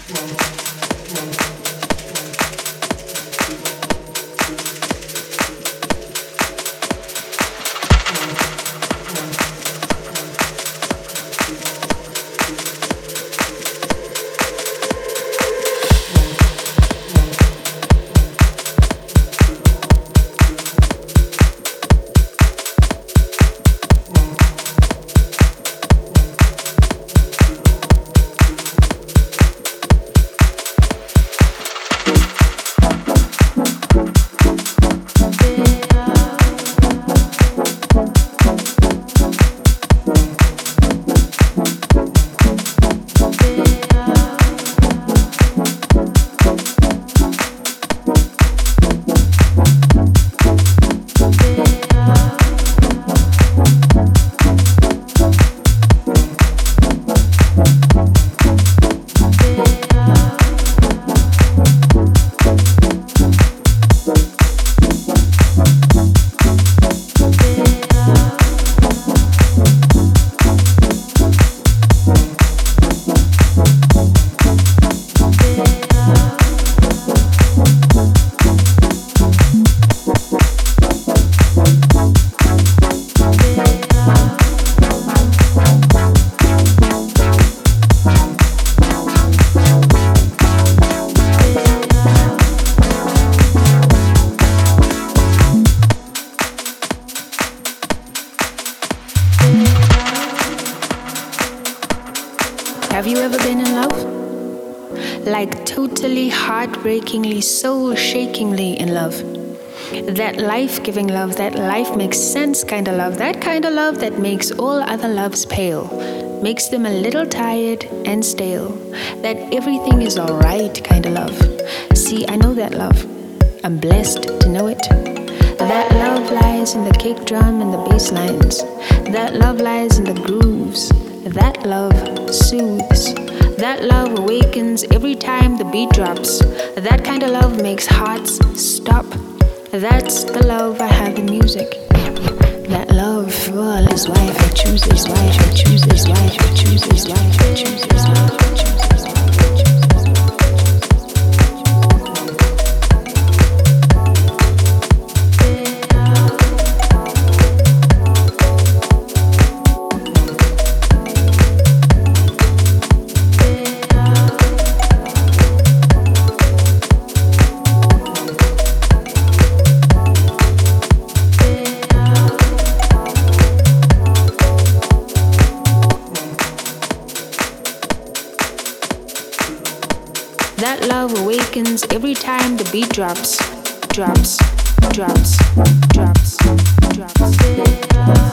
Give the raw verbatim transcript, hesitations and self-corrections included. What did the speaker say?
Have you ever been in love? Like totally heartbreakingly, soul-shakingly in love. That life-giving love, that life makes sense kind of love, that kind of love that makes all other loves pale, makes them a little tired and stale, that everything is alright kind of love. See, I know that love. I'm blessed to know it. That love lies in the kick drum and the bass lines. That love lies in the grooves. That love soothes. That love awakens every time the beat drops. That kind of love makes hearts stop. That's the love I have in music. That love, well, is why I choose this, why I choose this, why I choose this, why I choose this, why I choose this. That love awakens every time the beat drops, drops, drops, drops, drops, drops.